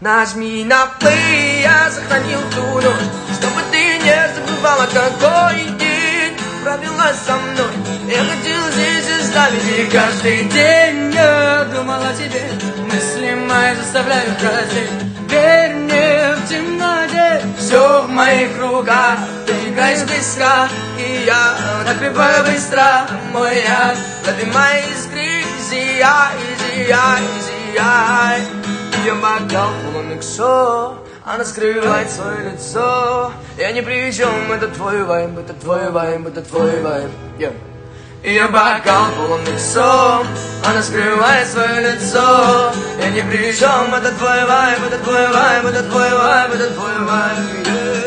Нажми на play, я сохранил ту ночь, чтобы ты не забывала, какой день провела со мной. Я хотел здесь оставить, и каждый день я думал о тебе. Мысли мои заставляют краснеть. Верь мне в темноте, все в моих руках. Ты играешь близко, и я напеваю быстро. Мой яд, лови мои искры, зияй, зияй, зияй. Ее бокал полон иксо, она скрывает свое лицо. Я ни при чем, это твой вайб, это твой вайб, это твой вайб. Ее бокал полон иксо, она скрывает свое лицо. Я ни при чем, это твой вайб, это твой вайб, это твой вайб, это твой вайб.